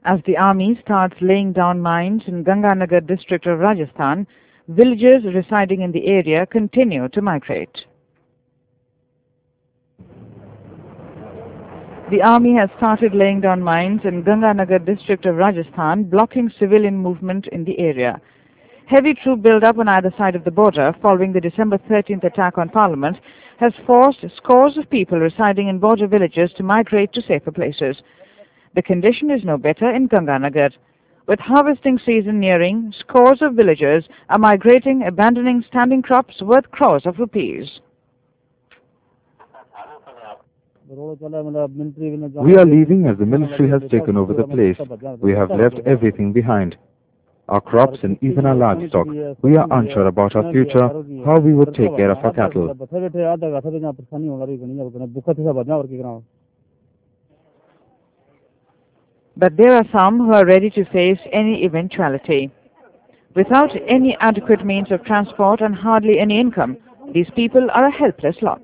As the army starts laying down mines in Ganganagar district of Rajasthan, villagers residing in the area continue to migrate. The army has started laying down mines in Ganganagar district of Rajasthan, blocking civilian movement in the area. Heavy troop build-up on either side of the border following the December 13th attack on Parliament has forced scores of people residing in border villages to migrate to safer places. The condition is no better in Ganganagar. With harvesting season nearing, scores of villagers are migrating, abandoning standing crops worth crores of rupees. We are leaving as the military has taken over the place. We have left everything behind. Our crops and even our livestock. We are unsure about our future, how we would take care of our cattle. But there are some who are ready to face any eventuality. Without any adequate means of transport and hardly any income, these people are a helpless lot.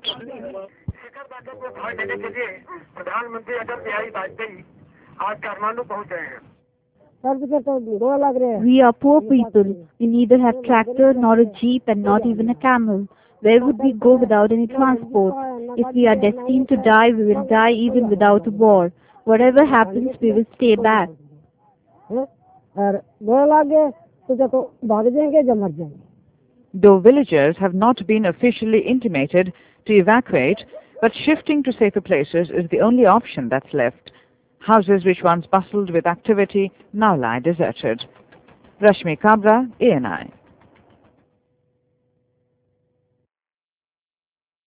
We are poor people. We neither have tractor nor a jeep and not even a camel. Where would we go without any transport? If we are destined to die, we will die even without a war. Whatever happens, we will stay back. Though villagers have not been officially intimated to evacuate, but shifting to safer places is the only option that's left. Houses which once bustled with activity now lie deserted. Rashmi Kabra, ANI.